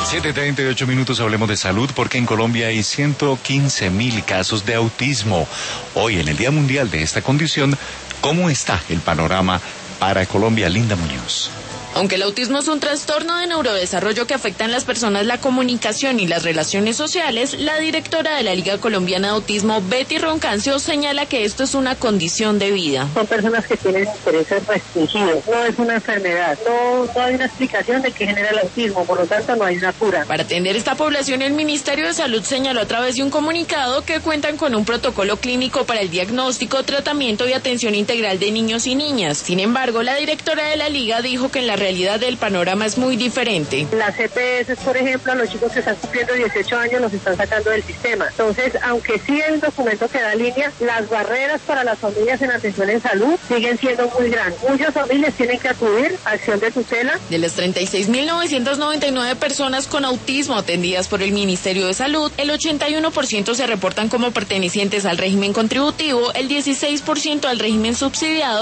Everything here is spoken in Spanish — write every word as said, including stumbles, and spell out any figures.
siete treinta y ocho minutos, hablemos de salud, porque en Colombia hay ciento quince mil casos de autismo. Hoy, en el Día Mundial de esta condición, ¿cómo está el panorama para Colombia? Linda Muñoz. Aunque el autismo es un trastorno de neurodesarrollo que afecta en las personas la comunicación y las relaciones sociales, la directora de la Liga Colombiana de Autismo, Betty Roncancio, señala que esto es una condición de vida. Son personas que tienen intereses restringidos, no es una enfermedad, no, no hay una explicación de qué genera el autismo, por lo tanto no hay una cura. Para atender esta población, el Ministerio de Salud señaló a través de un comunicado que cuentan con un protocolo clínico para el diagnóstico, tratamiento y atención integral de niños y niñas. Sin embargo, la directora de la Liga dijo que en la realidad del panorama es muy diferente. Las C P S, por ejemplo, a los chicos que están cumpliendo dieciocho años los están sacando del sistema. Entonces, aunque sí hay un documento que da línea, las barreras para las familias en atención en salud siguen siendo muy grandes. Muchas familias tienen que acudir a acción de tutela. De las treinta y seis mil novecientas noventa y nueve personas con autismo atendidas por el Ministerio de Salud, el ochenta y uno por ciento se reportan como pertenecientes al régimen contributivo, el dieciséis por ciento al régimen subsidiado